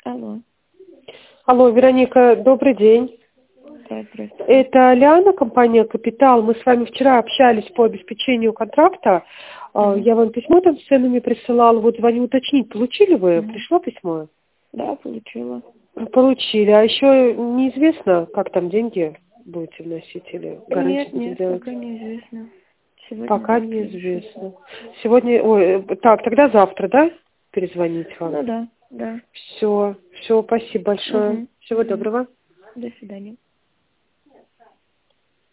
Алло. Алло, Вероника, добрый день. Да, здравствуйте. Это Лиана, компания «Капитал». Мы с вами вчера общались по обеспечению контракта. Я вам письмо там с ценами присылала. Вот звоню уточнить, получили вы? Пришло письмо? Да, получила. Получили. А еще неизвестно, как там деньги будете вносить или гарантию будем Нет, делать? пока неизвестно. Сегодня, Пока завтра неизвестно. Сегодня, так, тогда завтра, да? Перезвонить вам. Ну да. Все, спасибо большое. Всего доброго. До свидания.